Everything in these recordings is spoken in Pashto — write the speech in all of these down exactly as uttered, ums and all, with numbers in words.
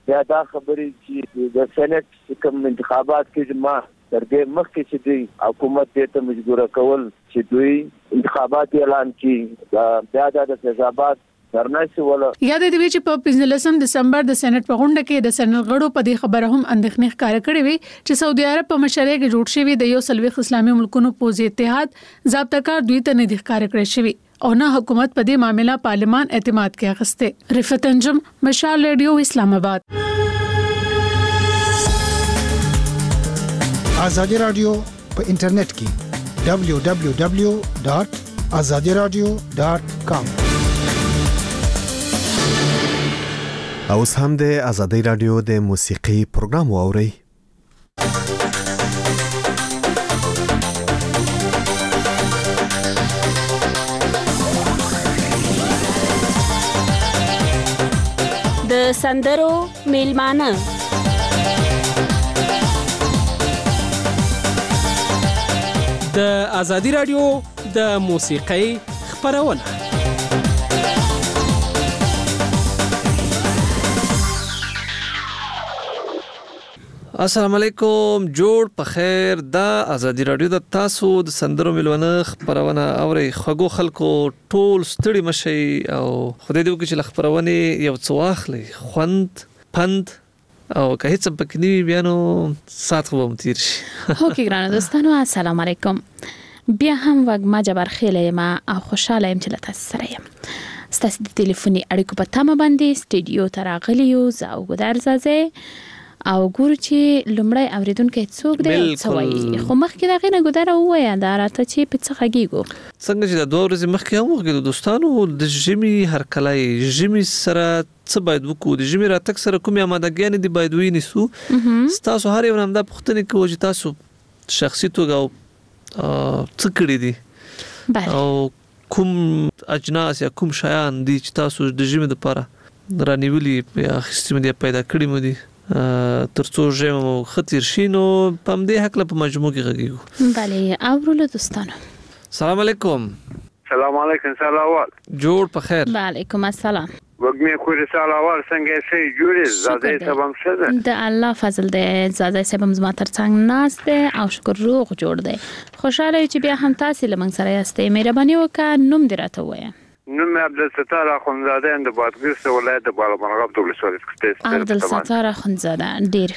یا دا خبرې چې د سېنات کوم انتخابات کې ما تر دې مخکې چې دوی حکومت دې ته مجبور کول چې دوی انتخابات اعلان کړي دا د تضابط درناسي ولا یا د دې چې په پنځلسم دسمبر د سېنات په غونډه کې د سېنات غړو په دې خبره هم اندېښنې ښکار کړې وي چې سعودي عرب په مشرۍ کې جوړ شوی د یو سلوي اسلامي ملکونو پوزي اتحاد ضابطه کار دوی ته نه د ښکار کړی شوی او نه حکومت په دې معاملې پارلمان اعتماد کې اخسته. رفعت انجم، مشال ریډیو، اسلام آباد. آزادی رادیو په انټرنیټ کې دبلیو دبلیو دبلیو ډاٹ آزادی رادیو ډاٹ کام. اوس هم د آزادی رادیو د موسیقي پروګرام واورئ. د سندرو میلمانه د آزادی رادیو د موسیقۍ خبرونه. السلام علیکم، جوړ په خیر. دا آزادی رادیو د تاسو د سندرو میلمانه خبرونه اوري. خغو خلکو ټول ستړي مشي او خدای دې وکړي چې خبرونه یو څو واخلي خوند پند او که هیڅ پکې نه بیا نو سات خو متیر شي. هوکي ګرانه دوستانو، السلام علیکم. بیا هم وګما جبر خېلې ما او خوشاله يم چې تاسو سره یم. ستاسو د ټلیفوني اړیکو په تمه باندې سټډیو ته راغلیو زاو ګدار زازه او ګورو چې لمړی اوریدونکو څوک دی څه وایي. خو مخکې دا غینه ګداره وایا دا راته چې په څه غږیږو څنګه چې د دوه ورځې مخکې هم وګورو دوستانو د ژمي هر کله ژمي سره څه باید وکړو، د ژمي راتګ سره کومې آمادګیانې دي باید ونیسو. تاسو هر یو هم دا پوښتنه کوي چې تاسو شخصي توګه څه کړی دي او کوم اجناس یا کوم شیان دي چې تاسو د ژمي لپاره رانیولي یا اخیستي دي پیدا کړی مو دي ترڅو ژمو خطر شینو پم دې حق له په مجموع کې غږیږو. بله اورولو دوستانو. سلام علیکم. سلام علیکم. سلام جوړ په خیر. وعلیکم السلام. وګمې خو رساله وال څنګه سي جوړې زاده سبم شه ده د الله فضل ده. زاده سبم زما تر څنګ ناس ده او شکر روغ جوړ ده. خوشاله چې بیا هم تاسو لمن سره یاستئ. مهرباني وکړه نوم دې راته وایه. نوم عبدالستار اخونزاده د بادغیس ولایت د بالامرغاب ولسوالۍ کې. عبدالستار اخونزاده ډیر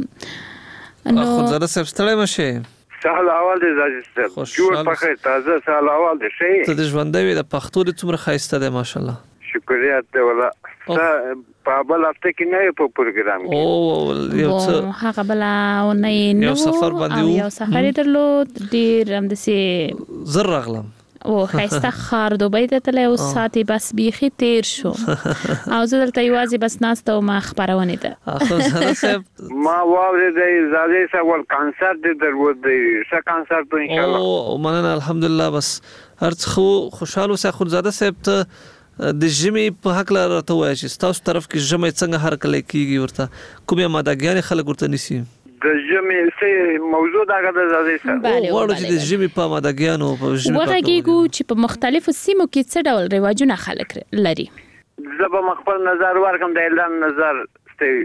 ښه. نو اخونزاده صاحب ستړی مشه. سهال اول دې زاده جوړ په خیر تازه سهال اول دې شي. ته د ژوندوي د پښتو د څومره خایسته ده ماشاءالله. شکریا ته ولا په بل هفته کې نه په پروګرام کې او یو څه هغه بل نه نو یو سفر باندې یو سفر درلود ډیر هم دسي زر رغلم او خیسته خار دوبۍ ته تله او ساتي بس بیخي تیر شو او زه دلته یوازې بس ناسته او ما خبرونه ده. اخو زه صاحب ما واورې د زاده سوال کانسرت د درود دی څه کانسرت ان شاء الله. او مننه الحمدلله. بس هرڅ خو خوشاله سه خو زاده صاحب ته د ژمي په حق لاره ته وایي چې تاسو طرف کې ژمي څنګه هر کله کیږي ورته کومه مادهګان خلک ورته نسی د ژمي څه موضوع دغه د زاده سره وړو چې د ژمي په مادهګانو په ژمي په وګورئ چې په مختلفو سیمو کې څه ډول رواجونه خلک لري. زه به مخبر نظر ورکم د اعلان نظر ستې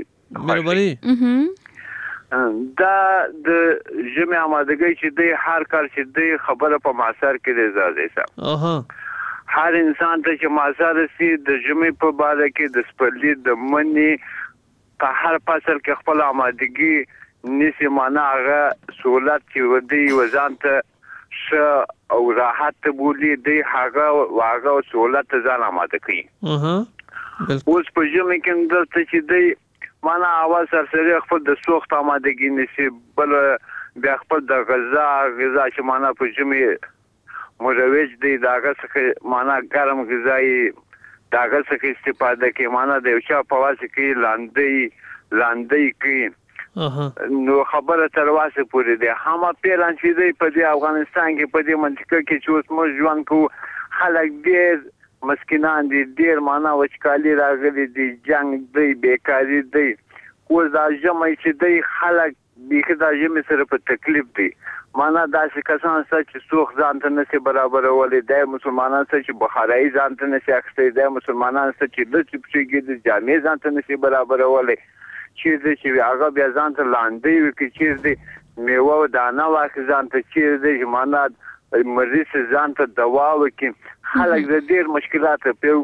مهرباني دا د ژمي آمادګۍ چې دی هر کار چې دی خبره په معاصر کې د زاده سره اها هر انسان ته چې معاصر سي د ژمي په باره کې د سپرلي د منی په هر فصل کې خپل آمادګي نسی معنا هغه سہولت چې ودی وزن ته ش او راحت بولی دی هغه واغه سہولت ځان آماده کوي. اها اوس په ژمي کې دلته چې دی معنا اواز سره خپل د سوخت آمادګي نسی بل بیا خپل د غذا غذا چې معنا په ژمي مروج دی داغه څخه معنا ګرم غذایی داغه څخه استفاده کوي معنا د یو چا په واسه کې لاندې لاندې کوي. نو خبره تر واسه پورې ده هم پیران چې دی په دې افغانستان کې په دې منطقه کې چې اوس موږ ژوند کوو خلک ډېر مسکینان دي ډېر معنا وچکالي راغلي دي جنگ دی بیکاري دی اوس دا ژمی چې دی خلک بیخي دا ژمی سره په تکلیف دي معنا داسې کسان سره چې سوخ ځان ته نشي برابرولې دی مسلمانان سره چې بخارایي ځان ته نشي اخیستی دی مسلمانان سره چې لڅ پښېږي د جامې ځان ته نشي برابرولې چیرې چې هغه بیا ځان ته لاندې وي کې چیرې میوه او دانه واخلي ځان ته چیرې معنا مریض ځان ته دوا وکړي. خلک د ډېر مشکلات په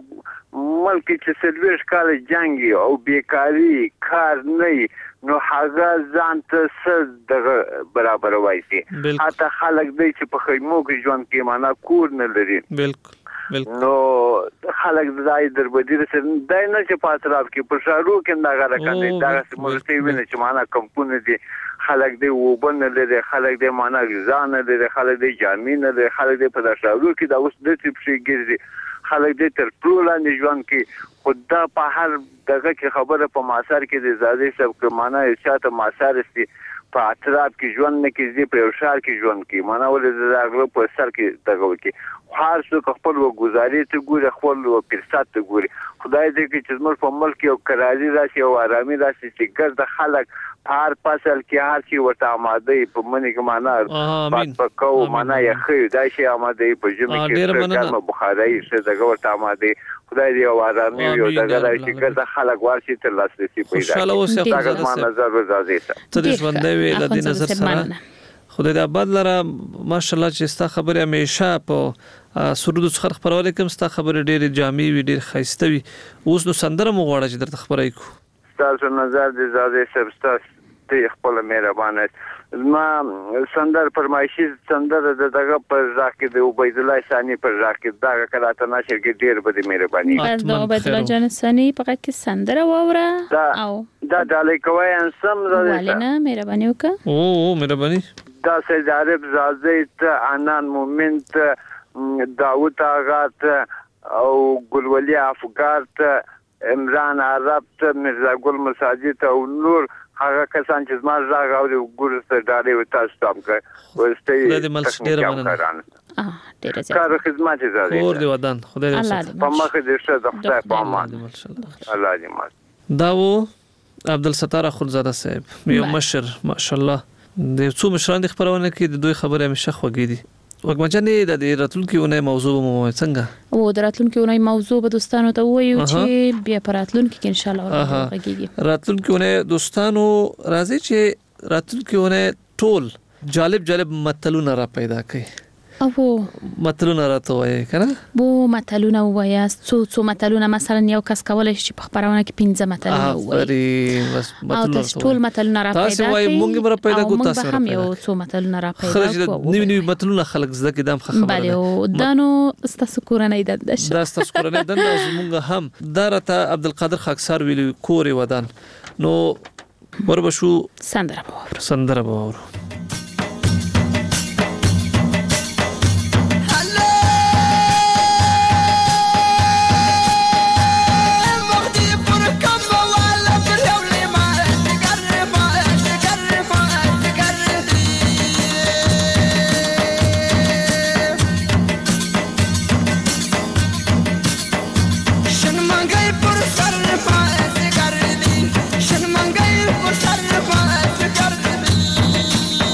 ملک چې سلويش کال جنگي او بیکاری کار نه نو هغه ځان ته څه د برابر وایي. حتی خلک دی چې په خیمو کې ژوند کوي معنا کور نه لري. بالکل نو خلک دای دربدیر سره دای نه چې پاتراف کې په شارو کې دا غره کوي دا سمورتي ویني چې معنا کمپونه دي خلک دی وبن لري خلک دی معنا ځان لري خلک دی جامین لري خلک دی په شارو کې دا اوس د ټیپ شي ګرځي خلک دی تر ټول لاندې ژوند کې خدا په هر دغه کې خبره په ماسار کې د زادي سب کې معنا ارشاد ماسار سي په اطراف کې ژوند نه کې په شهر کې ژوند کې معنا ولې د هغه په سر کې دغه کې هر څوک خپل وګزاري ته ګوري خپل فرصت ته ګوري. خدای دې کې چې زموږ په ملک یو کرازي راشي او آرامي راشي چې ګرځ خلک هر فصل کې هر چی ورته آماده په منی کې معنا پات پکاو معنا یې خې دا شي آماده په جمع کې کارم بخاري څه دغه ورته آماده خدای دې او آرامي یو دغه چې ګرځ خلک ورشي تر لاسرسي پیدا کړي. دا معنا نظر ورزازي ته دې ژوندې وی د دې نظر سره خدای دې آباد لره ماشاءالله چې ستا خبره همیشه په سرود څخه خبرول کوم ستا خبره ډېر جامع وي ډېر خاصه وي. اوس نو سندره مو غواړه چې درته خبرای کو تاسو نظر دې زاده سبستاس ته خپل مهربانه ما سندر فرمایشي سندر دغه پر راکې د عبید الله ثانی پر راکې دا کله ته نشر کې ډېر بده مهرباني د عبید الله جان ثانی په کې سندر واوره او دا دالې کوي انسم زده ولنه مهرباني وکړه او مهرباني دا سید عرب زازیت انان مومنت داوود آغات او ګلولي افغارت عمران عرب مرزا ګل مساجد او نور هغه کسان چې زما راغ او ګورسته ډارې و تاسو تام کړ ورسته د ملک ډیر مننه اه ډیر زیات کار خدمت زده اور دی ودان خدای دې په مخه دې شه د خدای په امان الله دې مات داو عبدالستار اخونزاده صاحب یو مشر ماشاءالله د څو مشران د خبرونه کې د دوی خبره همیشه خوږې دي. وګمچنې د راتلونکي اونۍ موضوع مو څنګه او د راتلونکي اونۍ موضوع به دوستانو ته وایو چې بیا پر راتلونکي کې ان شاء الله ورغږیږي. راتلونکي اونۍ دوستانو راځي چې راتلونکي اونۍ ټول جالب جالب متلونه را پیدا کړي او متلونه راته وایي کنه بو متلونه وایي څو څو متلونه مثلا یو کس کولای شي په خبرونه کې پنځه متلونه وایي بس متلونه ټول متلونه را پیدا تاسو وایي مونږ را پیدا کوو تاسو هم یو څو متلونه را پیدا کوو نیو نیو متلونه خلک زده کې دم خبره بله او دانو ستاسو کورنۍ د دا ستاسو کورنۍ د مونږ هم درته عبدالقادر خاکسار ویلو کورې ودان نو وربشو سندره باور سندره باور Shut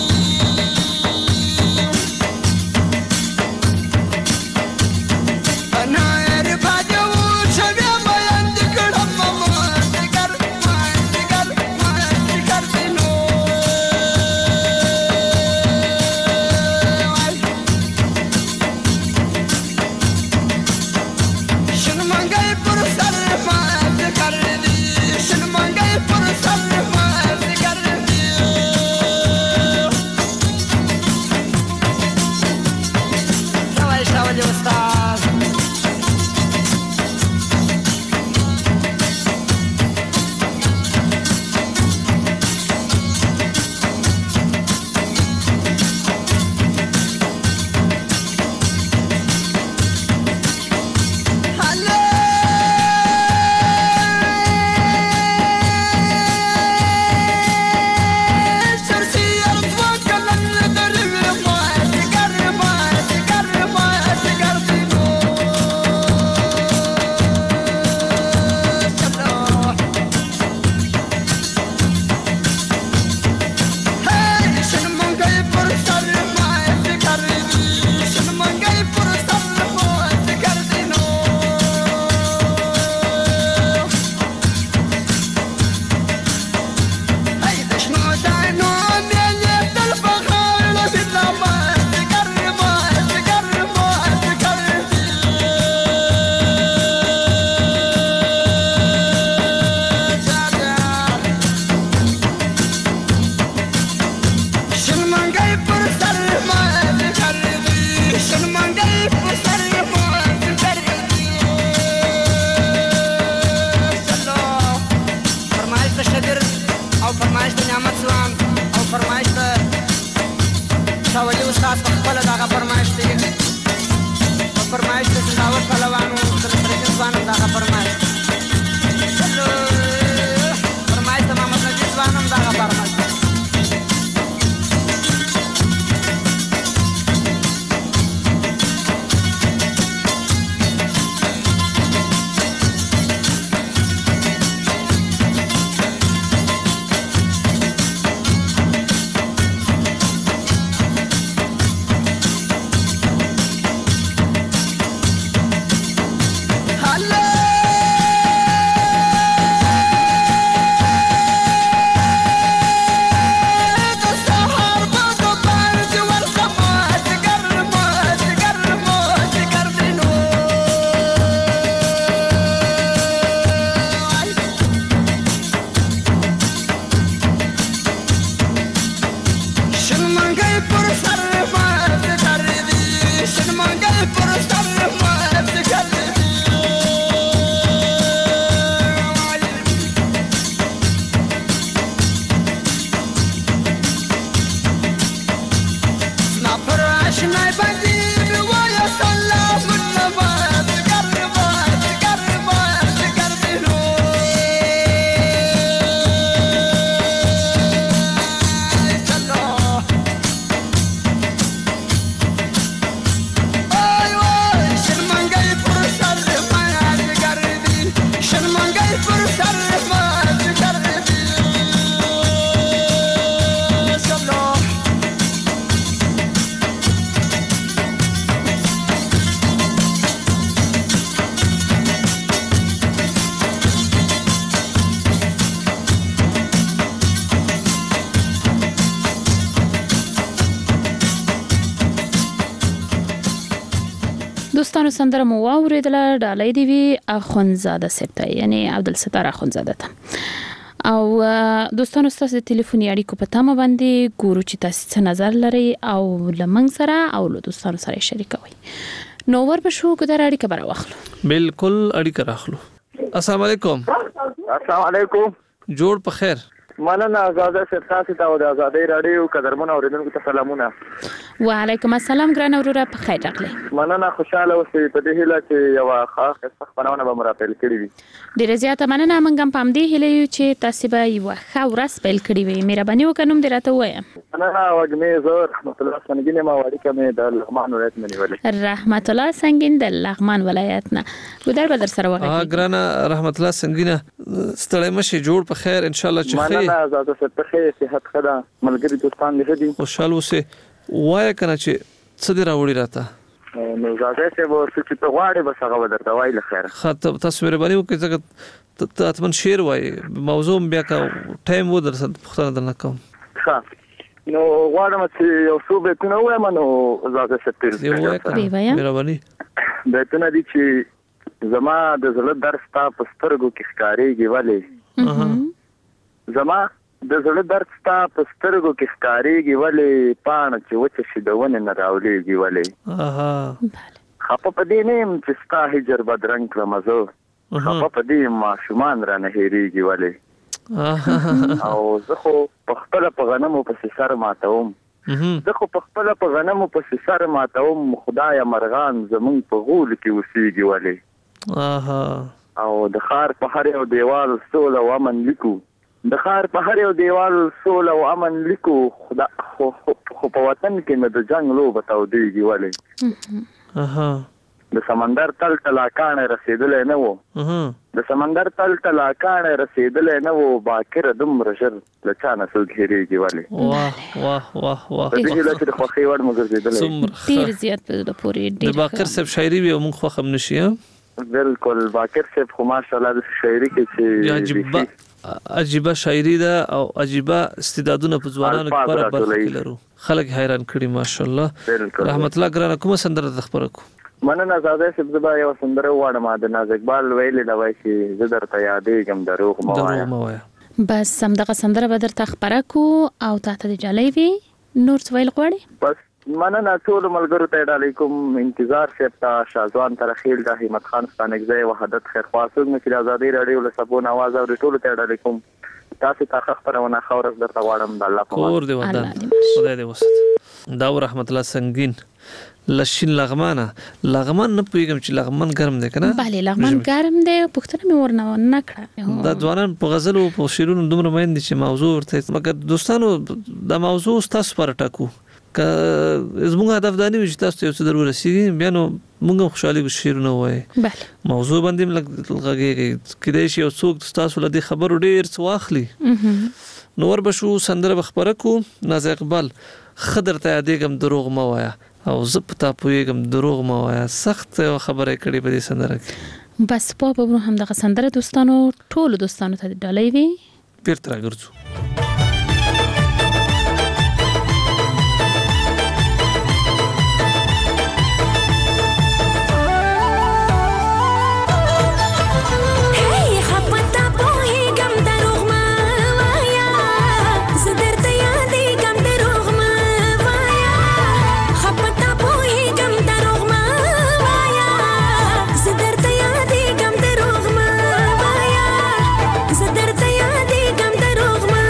خضر او فرمایش د نعمت ځوان او فرمایش د شاولي استاد په خپل دغه فرمایش دی او فرمایش د زنداور پهلوانو د رسول ځوان دغه فرمایش فرمایش د محمد نجیب ځوان دغه فرمایش دوستانو سندره مو واوریدله ډالۍ دی وی اخونزاده سپته یعنی عبدالستار اخونزاده ته او دوستانو تاسو د ټلیفوني اړیکو په تمه باندې ګورو چې تاسو څه نظر لري او لمنګ سره او له دوستانو سره شریکوي نو ور به شو ګدار اړیکه بر واخلو بالکل اړیکه راخلو السلام علیکم السلام علیکم جوړ په خیر مننه آزاده سپتاسي ته د آزادۍ رادیو قدرمن اوریدونکو ته سلامونه وعلیکم السلام ګران اوروره په خیر راغلی مننه خوشاله اوسئ په دې هیله چې یو خاص خبرونه به مرافل کړی وي ډیره زیاته مننه موږ هم پام دی هیله چې تاسو به یو ښه ورځ پیل کړی وي مهرباني وکړم دې راته وایم مننه وګمې زه رحمت الله سنگین ما وړي کومه د لغمان ولایت منیولې رحمت الله سنگین د لغمان ولایت نه ګدار بدر سره وغږی ها ګران رحمت الله سنگین ستړی مشه جوړ په خیر ان شاء الله چې خیر مننه آزاده سپتاسي صحت خدا ملګری دوستان دې دي خوشاله اوسئ وای کنه چې څه دی راوړی راته نو زاده څه وو چې په غواړي بس هغه ودرته وای لخير خاطر تاسو مهرباني وکړئ ځکه ته اتمن شعر وای موضوع بیا کا ټایم و درته پختنه درنه کوم ښه نو غواړم چې یو څو به نو وایم نو زاده څه دی وای کنه مهرباني د تنه دي چې زما د زړه درس تا پسترګو کې ښکاریږي ولی زما د زړه درد ستا په سترګو کې ښکاریږي ولې پاڼه چې وچه شي د ونې نه راولیږي ولې اها خپه په دې نه یم چې ستا هجر بدرنګ کړم زه خپه په دې ماشومان رانه هېرېږي ولې او زه خو په خپله په غنمو پسې سر ماتوم زه خو په خپله په غنمو پسې سر ماتوم خدایه مرغان زمونږ په غولو کې اوسېږي ولې اها او د ښار په هر یو دیوال سوله او امن لیکو د خار په هر یو دیوال سول او امن لیکو خدا خو په وطن کې مې د جنگ لو بتاو دیږي ولې اها د سمندر تل تلاکان رسیدلې نه وو د سمندر تل تلاکان رسیدلې نه وو باکر دومره شر لچا نسل غیریږي ولې واه واه واه واه د دې لته خو خې ور مګر زیدلې ډیر زیات په د پوری ډیر د باکر صاحب شاعري به موږ خو هم نشي بالکل باکر صاحب خو ماشاءالله د شاعري کې چې عجیب عجیبه شاعری ده او عجیبه استعدادونه په ځوانانو کې پر برخه لرو خلک حیران کړي ماشاءالله رحمت الله ګرانه کومه سندره د خبره کو مننه زاده صاحب زبا یو سندره واړم د ناز اقبال ویلې دا وایي چې زه درته یادېږم دروغ مو وایا دروغ مو وایا بس هم دغه سندره به درته خبره کو او تاسو ته جالي وي نور څه ویل غواړي بس مننه ټول ملګرو ته علیکم انتظار صاحب ته شازوان ترخیل د همت خان ستانګزی وحدت خیر خواصو چې د آزادۍ رادیو له سبون आवाज او ټول ته علیکم تاسو ته خبرونه خورز درته غواړم د الله په کور دی ودان خدای دې وسات دا رحمت الله سنگین لشین لغمانه لغمان نه پویګم چې لغمان ګرم دی کنه bale لغمان ګرم دی پښتنه مې ورنه نه کړه دا ځوانان په غزل او په شعرونو دومره مېند چې موضوع ورته مګر دوستانو د موضوع تاسو پر ټاکو ک زموږ هدف دا نه وي چې تاسو یو څه درو رسیږي بیا نو موږ خوشالي شعرونه وایي bale موضوع باندې لږه کېدای شي او څوک تاسو له دې خبرو ډیر څه واخلي نو ور بشو سندره خبره کو ناز اقبال خضر ته یادېږم دروغ ما وایا او زپ تا پویګم دروغ ما وایا سخت خبره کړي په دې سندره کې بس په په هم د سندره دوستانو ټول دوستانو ته ډالۍ وي پیر تر ګرځو زه درته یادېږم دروغ مه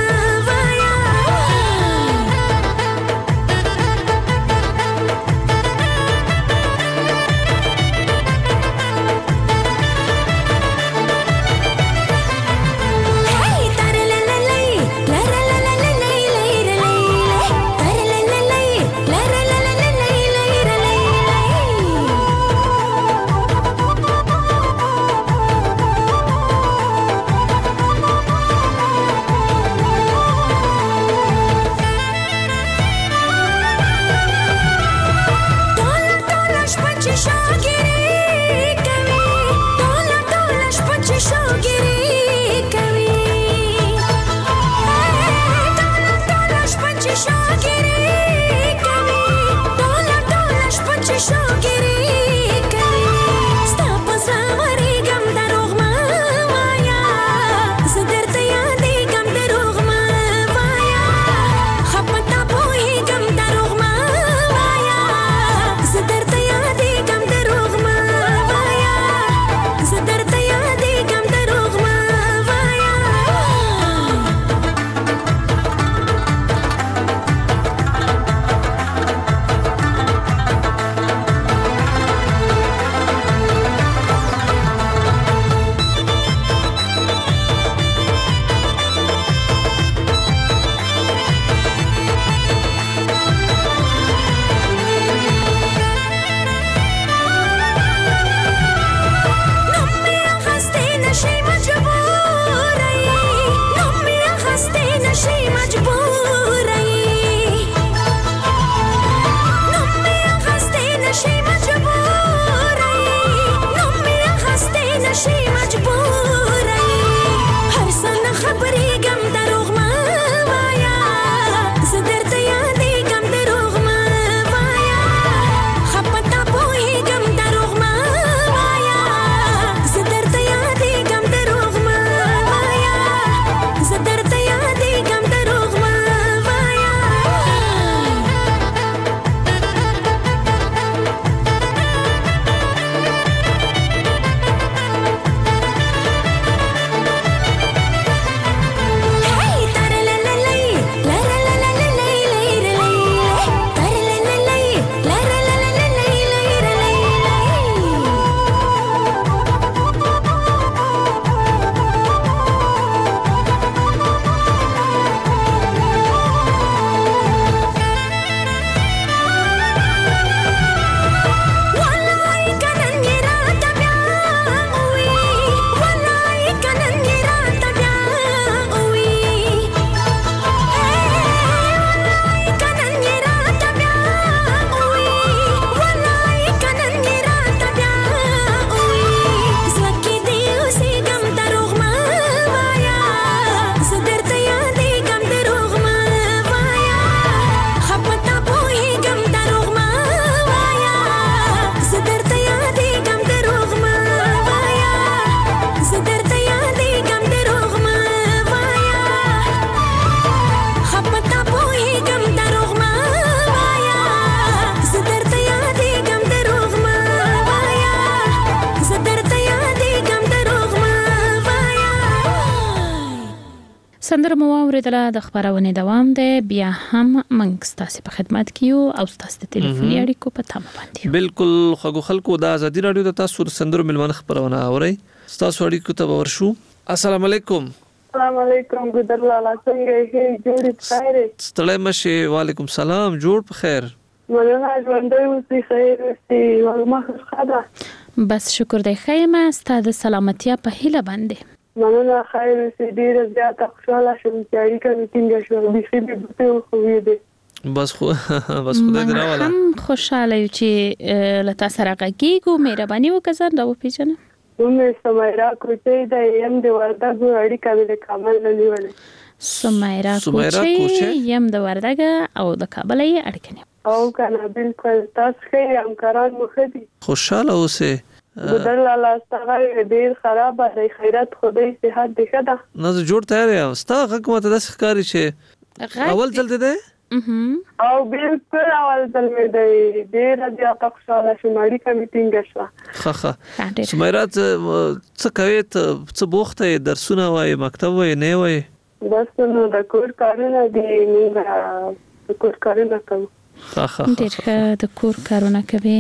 سندره مو اوریدله د خبرونه دوام دی بیا هم موږ ستاسو په خدمت کې یو او ستاسو د ټلیفوني اړیکو په تمه باندې بالکل خو خلکو د ازادي رادیو د تاسو سندرو ملمن خبرونه اوري تاسو اړیکو ته ورشو. السلام علیکم. السلام علیکم ګدر لالا څنګه یې جوړ خیر ستړی مشه. وعلیکم سلام جوړ په خیر مننه ژوندۍ اوسې خیر اوسې ورمخ خدا بس شکر دی خیمه ستاسو سلامتیا په هیله باندې مننه خیر اوسې ډیر زیات خوشاله شوم چې اړیکه مې ټینګه شوه بيخي به بوته خو دې بس خو بس خدای دې راولا هم خوشاله یو چې لتا سره غږیږو مهرباني وکړه دا و پیژنه مې سمایرا کوچې د یم د وردګو اړیکه مې کامل نه نیولې سمایرا کوچې یم د وردګ او د کابل یې اړیکه او کنه بالکل تاسو کې همکاران مخدي خوشاله اوسه ګدر لالا ستغه ډیر خراب دی خیرت خدای صحت دې خدا نه جوړ تیار یم ستا حکومت د ښکاری چې اول ځل دې او بالکل اول ځل مې دی ډیر زیات خوشاله شوم اړیکه مې ټینګه شوه ښه ښه سمایرا څه کوي څه بوخته درسونه وای مکتب وای نه وای بس نو د کور کارونه دي موږ د کور کارونه کوو ډېر ښه د کور کارونه کوي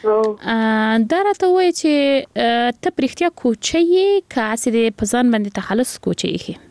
دا راته وایي چې ته په رښتیا کوچۍ یې که هسې د په ځان باندې تخلص کوچۍ یې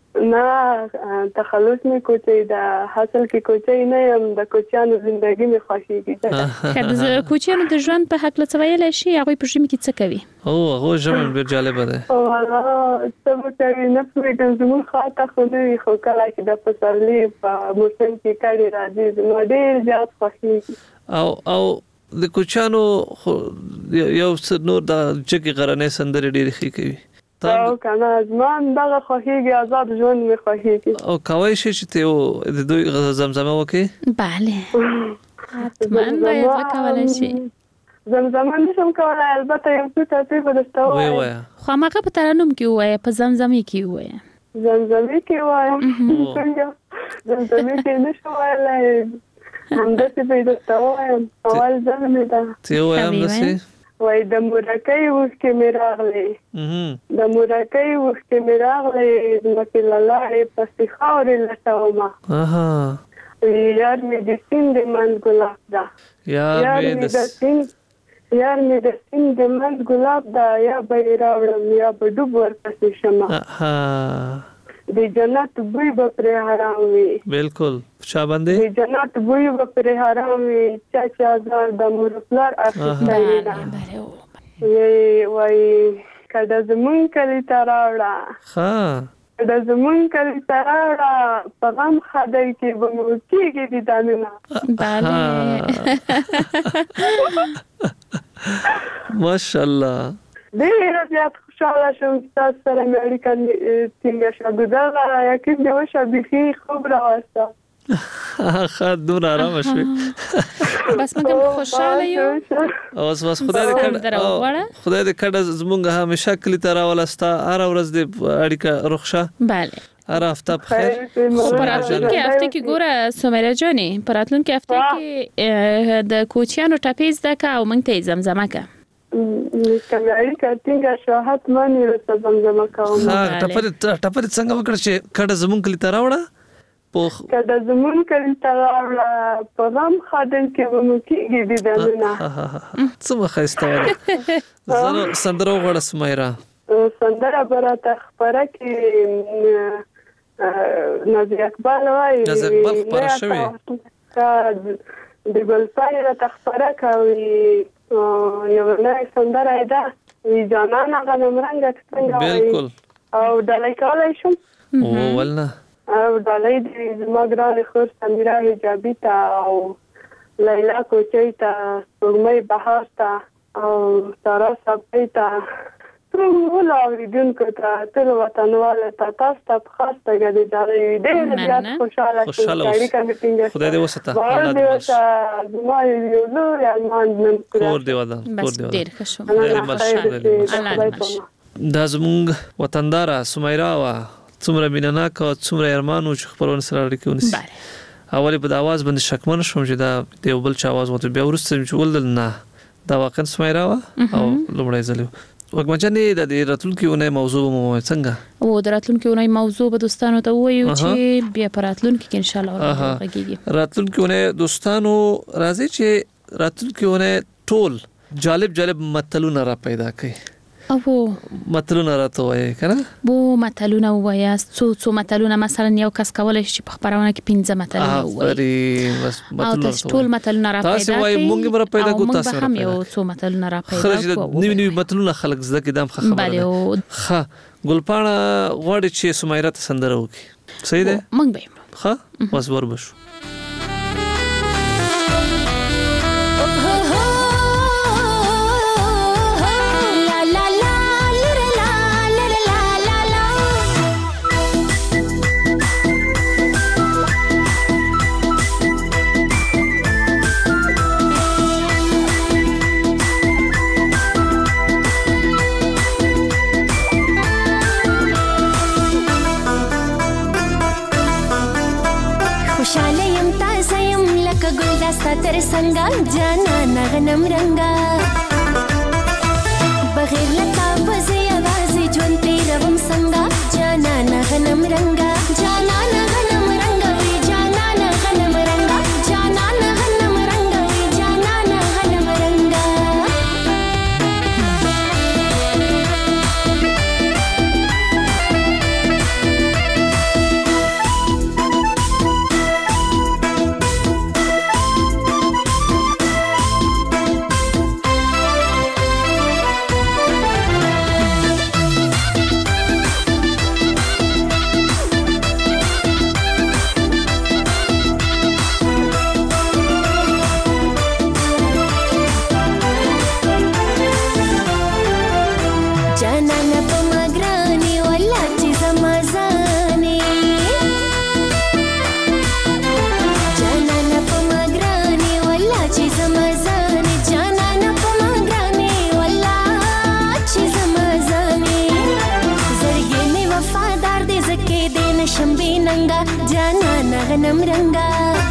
نه تخلص مې کوچۍ ده حاصل کې کوچۍ نه یم د کوچیانو زندګي مې خوښېږي ښه د کوچیانو د ژوند په هکله څه ویلی شي هغوی په ژمي کې څه کوي او هغوی ژمی ډېر جالبه دی او هغه څه به کوي نه پوهېږم زموږ خواته خو نه وي خو کله چې د پسرلي په موسم کې کډې راځي زما ډېر زیات خوښېږي او او د کوچیانو یو څه نور د جګې غرنۍ سندرې ډېرې ښې کوي او کنه زمان دغه خوښیږي آزاد ژوند مې خوښیږي او کوي شي چې ته د دوی زمزمه وکي bale حتما باید وکولای شي زمزمه نشم کولای البته یو څه ترتیب درته وای وای خو ماګه په ترنم کې وای په زمزمه کې وای زمزمه کې وای زمزمه کې نشم وایلای همداسې به درته وایم اول ځل مې ده ته وایم نسی وای د مورکۍ وخت مې راغلي د مورکۍ وخت مې راغلي زمکه لاله پسې خاورې لټومه اها یار مې د سیند من ګلاب دا یار مې د سیند یار مې د سیند من ګلاب دا یا به راوړم یا به ډوب ورپسې شمه اها د جنت بوی به پر حرام وي بالکل چا باندې د جنت بوی به پر حرام وي چا چا زار د مور پلار اخیستای نه وي وای کله زمون کلی تراوړه ها کله زمون کلی تراوړه په غم خدای کې به مو کېږي دي دانونه ماشاءالله ډېر زیات خوشاله شوم تاسو سره مې اړیکه ټینګه شوه ګدر یقین دې وشه بیخي خوب راوسته ښه دومره آرامه شوې بس موږ هم خوشاله یو اوس بس خدای دې کډه خدای دې کډه زمونږ همیشه کلي ته راولسته هره ورځ دې اړیکه رخصه بله هر هفته بخیر په راتلونکي هفته کې ګوره سمیرا جانې په راتلونکي هفته کې د کوچیانو ټپې زده که او موږ ته یې زمزمه که کله کټینګه شو حتما یې زمزمه کوم ها ټپر ټپر څنګه وکړ چې کډه زمون کلی ته راوړه په کډه زمون کلی ته راوړه په غم خادم کې ومو کېږي دي دنه څه مخایسته وره زنه سندره وغوړه سمیرا سندره براته خبره کې نازي اقبال وای نازي اقبال خبره شوی د ګلپای را تخبره کوي یو نه سندره ده وی جانان غنم رنگ څنګه بالکل او دلای کولای شم او ولنه او دلای د زمګران خور سمیرا حجابی تا او لیلا کوچی تا سپوږمۍ بهار تا او سارا صبحی تا ټول اوریدونکو ته ټول وطنوالو ته تاسو ته خاص تګ دي دلای ډېر زیات خوشاله شوم خدای دې وسته الله دې وسته زما یو نور ارمان نن کور دی ودا کور دی ډېر ښه شو الله دا زمونږ وطندار سمیرا وا څومره مینناک او څومره ارمانو چې خبرونه سره اړیکه ونیسي اولی په आवाज باندې شکمن شوم چې دا دیو بل چا आवाज وته بیا ورسته چې ولدل نه دا واقعا سمیرا وا او لمړی ځل وګمچنې د راتلونکي ونې موضوع مو څنګه او د راتلونکي ونې موضوع به دوستانو ته وایو چې بیا پر راتلونکي کې ان شاء الله ورغږیږي. راتلونکي ونې دوستانو راځي چې راتلونکي ونې ټول جالب جالب متلونه را پیدا کړي. او متلونه راته وایي کنه بو متلونه وایي څو څو متلونه مثلا یو کس کولای شي په خبرونه کې پنځه متلونه وایي بس متلونه ټول متلونه را پیدا تاسو وایي مونږ را پیدا کوو تاسو هم یو څو متلونه را پیدا کوو نوی نوی متلونه خلک زده کېدم خبره بله ښه ګلپاڼه غواړي چې سمیرا ته سندره وکړي صحیح ده مونږ به ښه بس وربشو تر څنګه جانا نغنم رنگا بغیر لتا بزي आवाज ژوند تیروم څنګه جانا نغنم رنگا جانا نغنم رنگا وی جانا نغنم رنگا جانا نغنم رنگا وی جانا نغنم رنگا نغنم رنگا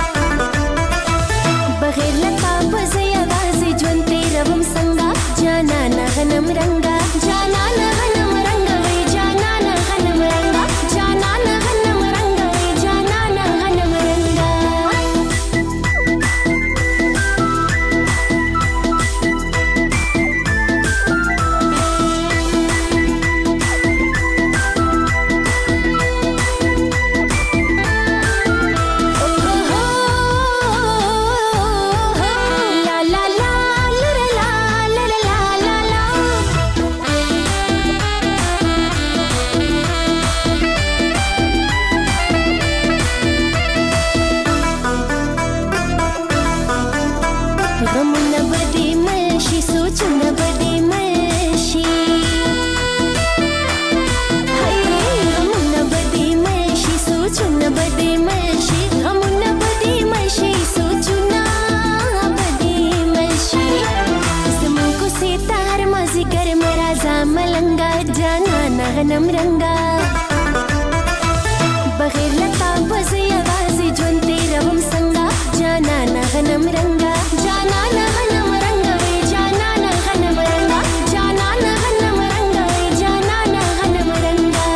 بغیر لتا بزي आवाज ژوند تیروم څنګه جانا نغنم رنگا جانا نغنم رنگا وی جانا نغنم رنگا جانا نغنم رنگا وی جانا نغنم رنگا نغنم رنگا بغیر لتا بزي आवाज ژوند تیروم څنګه جانا نغنم رنگا جانا نغنم رنگا وی جانا نغنم رنگا جانا نغنم رنگا وی جانا نغنم رنگا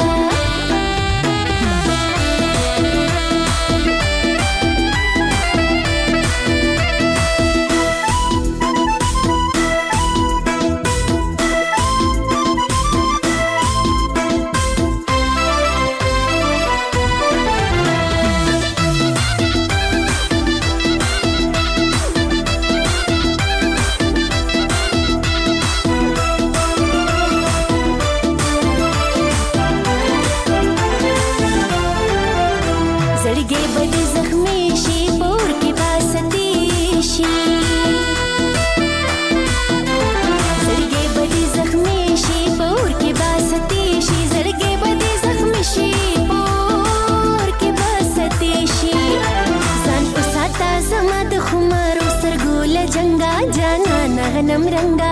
نغنم رنگا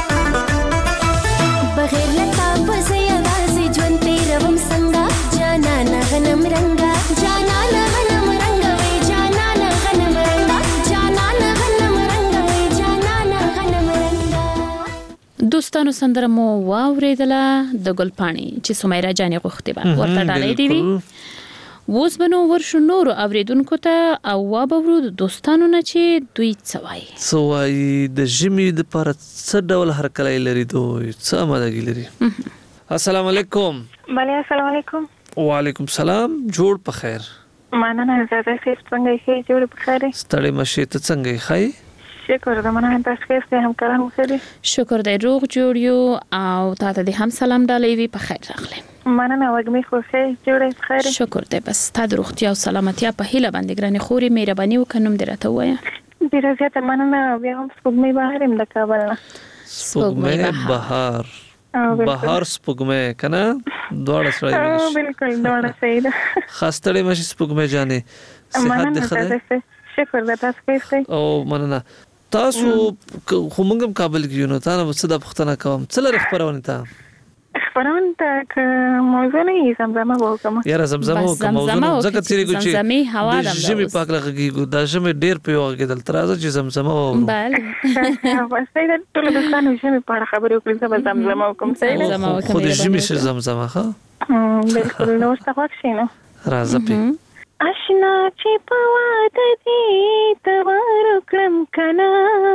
بغیر لتا بزي आवाज ژوند تیروم څنګه جانا نغنم رنگا جانا نغنم رنگا وی جانا نغنم رنگا جانا نغنم رنگا وی جانا نغنم رنگا دوستانو سندره مو واوریدله د ګلپاڼي چې سمیرا جانې غوښتي به ورته ډالۍ دی وي اوس بنو ورشو نور اوریدونکو ته او وابورو د دوستانو نه چې دوی څه وایي څه وایي د ژمي دپاره څه ډول هرکلی لري دوی څه امادګي لري السلام علیکم بله السلام علیکم وعلیکم سلام جوړ په خیر مننه زړه سیف څنګه یې جوړ په خیر ستړي مشه ته څنګه یې خای شکر د مننه تاسو کې هم کاران وکړي شکر دی روغ جوړ یو او تاسو دې هم سلام ډالۍ وی په خیر راغلی مننه وګمې خو ښه جوړ په خیر شکر دی بس تاسو د روغتیا او سلامتیا په هیله باندې ګرانې خوري مهرباني وکړم درته وایم ډیره زیاته مننه بیا هم سپوږمۍ بهر هم د کابل نه سپوږمۍ بهر بهر سپوږمۍ کنه دواړه سره او بالکل دواړه صحیح ده خاصه مشه سپوږمۍ جانې صحت دې خره شکر د تاسو کې او مننه تاسو خو موږ هم کابل کې یو نو تاسو څه د پښتنه کوم څه لري خبرونه ته خبرونه ته ک موضوع نه زمزمه وکم یاره زمزمه وکم موضوع ځکه تیرې ګوچی زمزمه هوا د ژمي پاک لغږیږي د ژمي ډیر په یوه کې دل ترازه چې زمزمه و بله واسه دا ټول د ځانو ژمي په اړه خبرې وکړم چې زمزمه وکم زمزمه وکم خو د ژمي څه زمزمه ښه بالکل نو څه وښینو راځه په آشنا چې په واده دې تور کړم کنه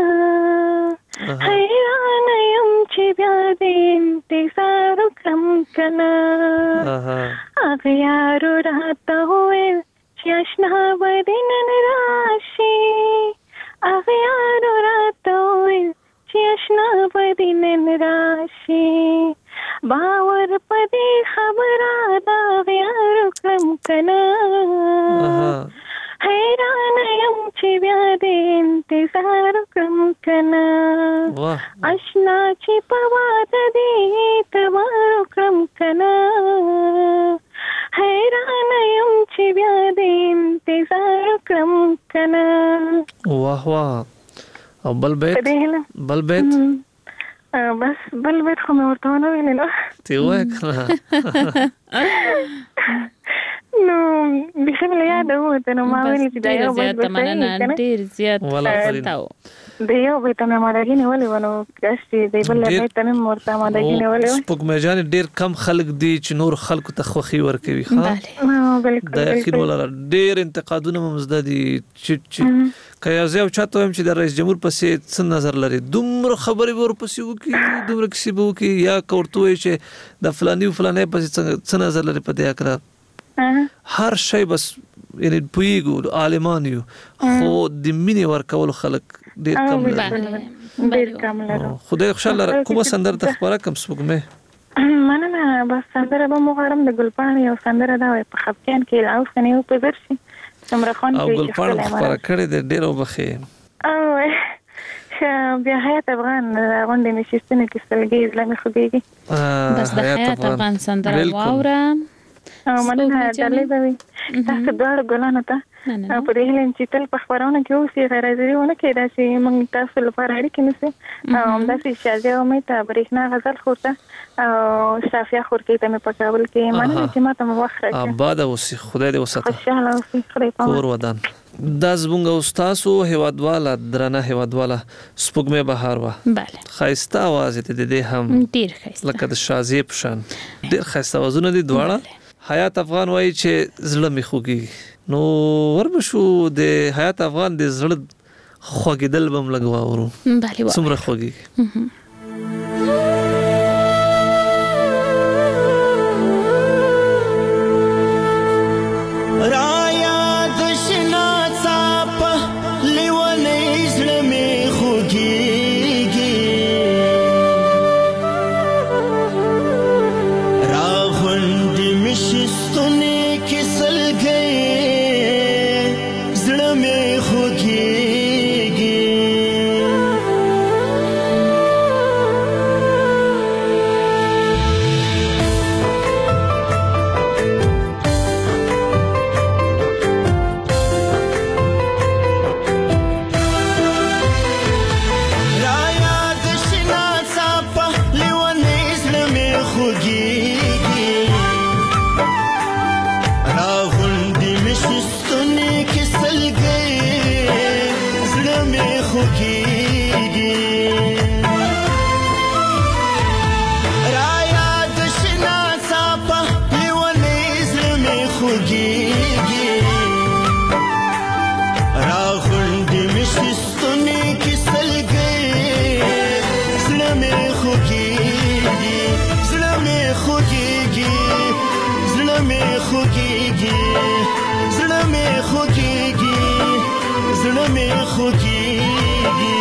حیران یم چې بیا دې انتظار کړم کنه هغه یارو راته وویل چې آشنا به دې نن راشي هغه یارو راته وویل چې آشنا به دې نن راشي باور په دې خبره دا یارو کړم کنه حیران یم چې بیا دې انتظار کړم کنه آشنا چې په واده دې تبار کړم کنه حیران یم چې بیا دې انتظار کړم کنه واه واه او بل بیت بل بیت بس بل بیت خو مې ورته ونه ویلې نو تی وایه کنه نو بیخي مې له یاده ووته نو ما ویلې چې دا یو بیت به مننه ډېر زیات د یو بیت مې امادګي نیولې وه نو کاش چې د بل بیت ته مې ورته امادګي نیولې وه سپوږمۍ جانې ډېر کم خلک دي چې نور خلکو ته خوښي ورکوي ښه د یقین ولره ډېر انتقادونه مې مزده دي چې که یو ځای چاته وایم چې د رئیس جمهور پسې څه نظر لري دومره خبرې به ورپسې وکړي دومره کیسې به وکړي یا که ورته وایي چې د فلاني و فلانی پسې څه نظر لري په دې هکله هر شی بس یعنی پوهېږو عالمان یو خو د مینې ورکولو خلک ډېر کم لري ډېر کم لرو خدای خوشحاله لره کومه سندره ته خپاره کړم سپوږمۍ مننه بس سندره به مو غواړم د ګلپاڼې یو سندره دا وایي په خفګان کې لا اوسنی و په زر شي څومره خوند او ګلپاڼه خپاره کړې ده ډېر وبخښې او بیا حیات افغان غونډې مې شیستنې کې سلګۍ زړه مې خوږېږي بس د حیات افغان سندره واوره او مننه ډالۍ به وي تاسو دواړو ګلانو ته په دې هیله یم چې تل په خپرونه کې اوسئ غیرحاضري ونه کړئ داسې موږ تاسو لپاره اړیکې نیسئ او همداسې شازیه امید ته برېښنا غزل خور ته او شافیه خورکۍ ته مې په کابل کې مننه چې ما ته مو وخت راکړی آباده اوسئ خدای دې وساته خوشحاله اوسئ خدای پامان کور ودان دا زموږ او ستاسو هیوادواله درنه هیوادواله سپوږمۍ بهار وه بله ښایسته اواز یې د دې هم ډېر ښایسته لکه د شازیې په شان ډېر ښایسته اوازونه دي دواړه حیات افغان وایي چې زړه مې خوږېږي نو وربشو د حیات افغان د زړه خوږېدل به هم لږ واورو څومره خوږېږي خوږیږي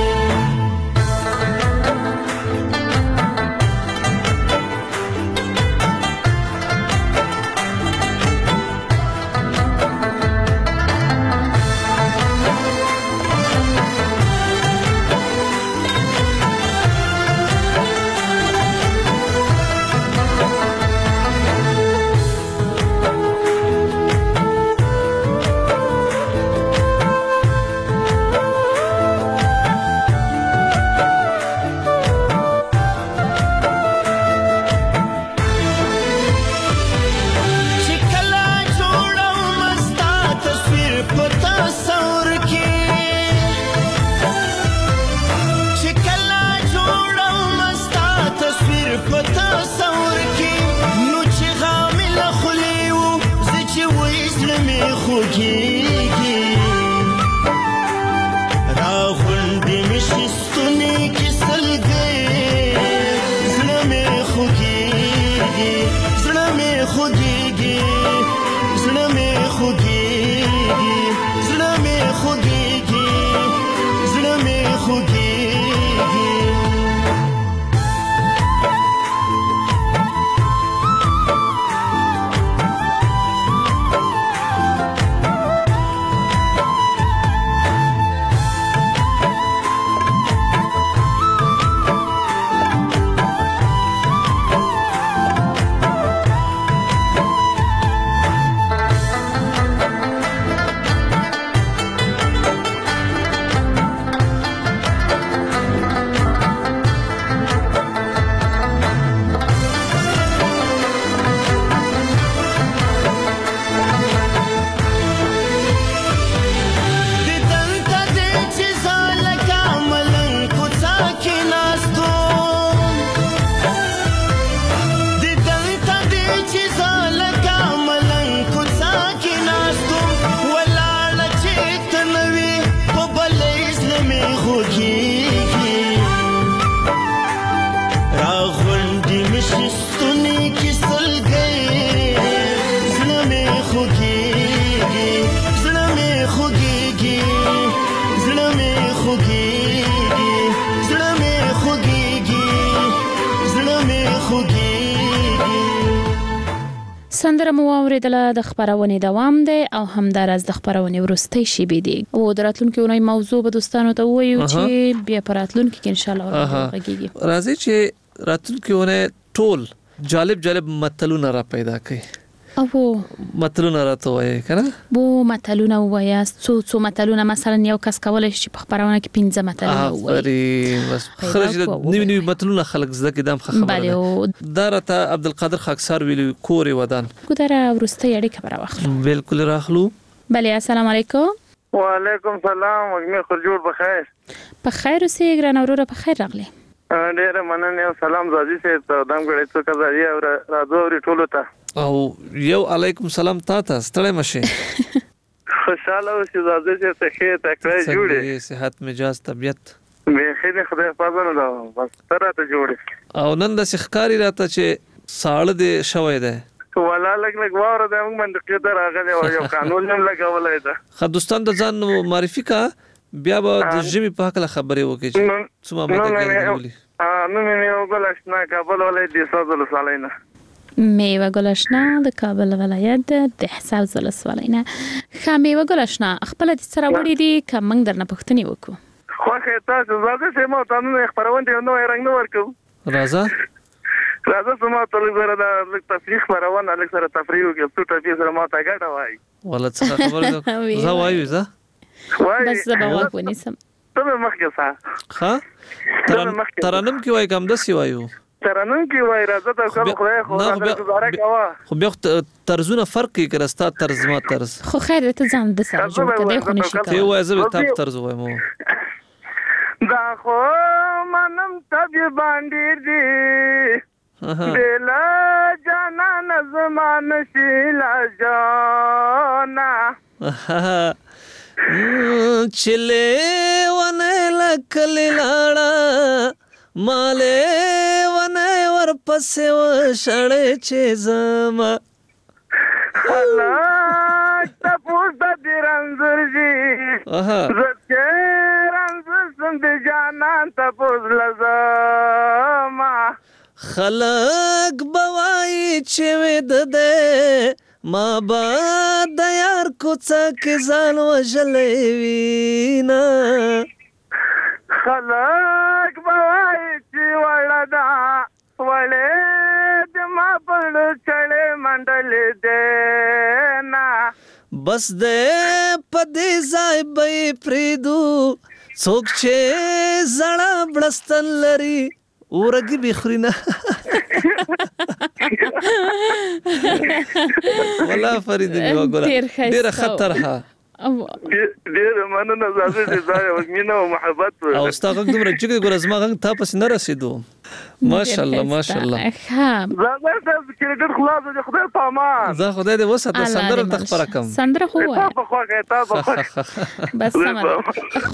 سندره مو اوریدله د خبرونې دوام دی او همدارس د خبرونې ورستۍ شیبې دی او د راتلونکي اونۍ موضوع به دوستانو ته وایو چې بیا په راتلونکي کې ان شاء الله ورغږیږي. راځي چې راتلونکي اونۍ ټول جالب جالب متلونه را پیدا کړي او متلونه راته وایي کنه بو متلونه وایي څو څو متلونه مثلا یو کس کولای شي په خبرونه کې پنځه متلونه وایي افرین بس خرج نیو نیو متلونه خلک زده کې دام خبره ده دا راته عبدالقادر خاکسار ویلو کور ودان ګدره ورسته یړي خبره واخلو بالکل راخلو. بله السلام علیکم. وعلیکم سلام وګمه خرجور بخیر په خیر اوسې ګران اورور په خیر راغلی ډېر مننه او سلام زادي سه ته دم غړې څه کزاري او راځو ورې ټولو ته او یو علیکم سلام تاسو ستړی مشه خوشاله اوسې زادي سه ته خیر تکړه جوړې صحت مزاج طبيعت به خیر خدای حفاظت نه بس سره ته جوړې او نن د سخکاری راته چې ساړه دې شوي ده ولا لګ لګ واره د موږ منطقې ته راغلی او یو قانون هم لګولای ده خدوستان د ځان معرفي کا بیا به د ژمي په حق خبرې وکړي چې څه ما مته کوي نو مې یو ګلشنا کابل ولایت د سوزل سالینه میوه ګلشنا د کابل ولایت د حساب زل سالینه خمیوه ګلشنا خپل د سره وړي دي کوم درنه پښتني وکړو خو که تاسو زده سه ما تاسو خبرونه نو رنګ نو ورکو راځه راځه سم ته لږ دا لږ تفریح خبرونه لږ سره تفریح وکړو څو ټاپی سره ما ته ګټه وای ولا څه خبره زه وایو زه بس زه به وګونی سم ته مخکې ښه ها ترانم کې وای کوم د سی وایو ترانم کې وای راځه ته کوم خدای خو دا گزاره کوا خو بیا طرزونه فرق کوي که راستا طرز ما طرز خو خیر ته ځان د سره جوړ کړي خو نشي ته وای زه به تاسو طرز وایم دا خو منم تبي باندې دی دلا جانا نظمان شیلا جانا چلے ونه لکلی لاړه مالې ونه ور پسې وشړې چې زما الله تاسو د رنځرجی زکه خلق بوای چې ود دې ما با د یار کوڅه کې ځان وژلې وینا خلق بوای چې ولدا ولې د ما په چړې منډلې دې نا بس دې پدې ځای به پریدو څوک چې زړه بړستن لري ورګي بخرینا ولا فرید دی وګوره ډیره خطر ها ډیره مننه زاده دې ځای مینه او محبت او استاد دومره چې ګور زما غږ ته پس نه رسیدو ماشاءالله ماشاءالله ها زاده دې کریډټ خلاص دې خدای پامان زه خدای دې وساته سندره تخبر کم سندره خو ته په خوا کې ته په خوا بس سمه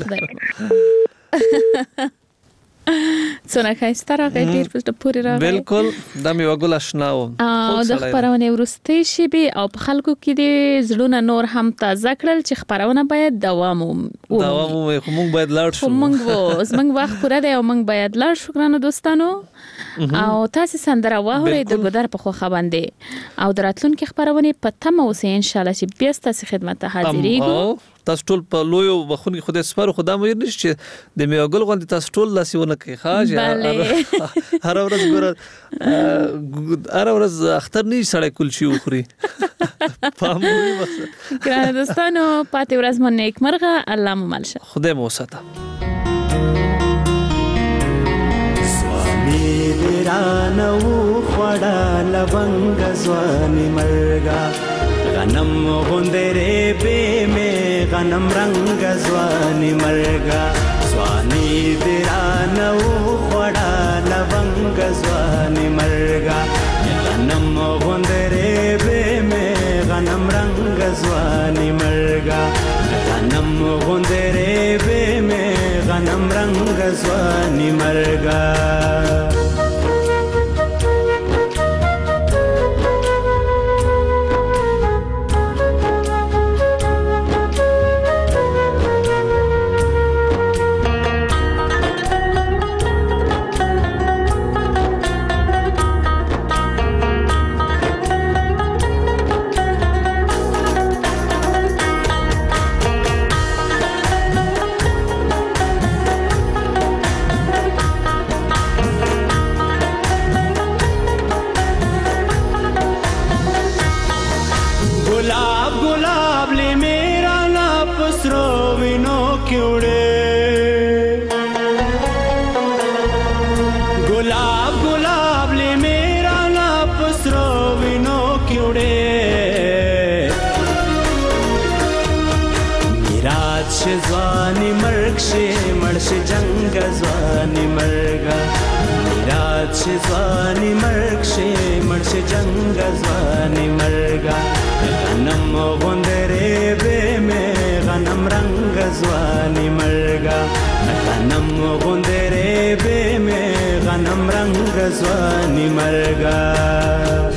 خدای څونه خاصه راغی ډیر په پوری راغی بالکل دا مې وګول آشناو او د خبرونه ورستي شي به او په خلکو کې د زړونه نور هم تازه کړل چې خبرونه باید دوام ومومي دوام ومومي خو موږ باید لاړ شو موږ وو زمنګ وخت پوره دی او موږ باید لاړ شو ګرانو دوستانو او تاسو سندره واورئ د ګودر په خوخه باندې او دراتلونکو خبرونه په تمه اوسئ ان شاء الله چې بیا ستاسو خدمت ته حاضرېږو تاسو ټول په لویو بخونی خدای سپارو خدا مې نشي د میوګل غوندي تاسو ټول لاسونه کوي خاصه هر ورځ ګور هر ورځ اختر نه سړی کول شي وخوري پاموي بس ګرانو دوستانو پاتې ورځ مو نیک مرغه الله مو ملشه خدای مو وساته سوامي ورانو خړا لونګ ځواني مرګا غنم غوندره به می غنم رنگ ځواني مرګا ځواني ورانو خړا لونګ ځواني مرګا غنم غوندره به می غنم رنگ ځواني مرګا غنم غوندره به می غنم رنگ ځواني مرګا ځواني مرګ شي مرش جنگ ځواني مرګا میراث شي ځواني مرګ شي مرش جنگ ځواني مرګا غنم غوندره به مې غنم رنگ ځواني مرګا غنم غوندره به مې غنم رنگ ځواني مرګا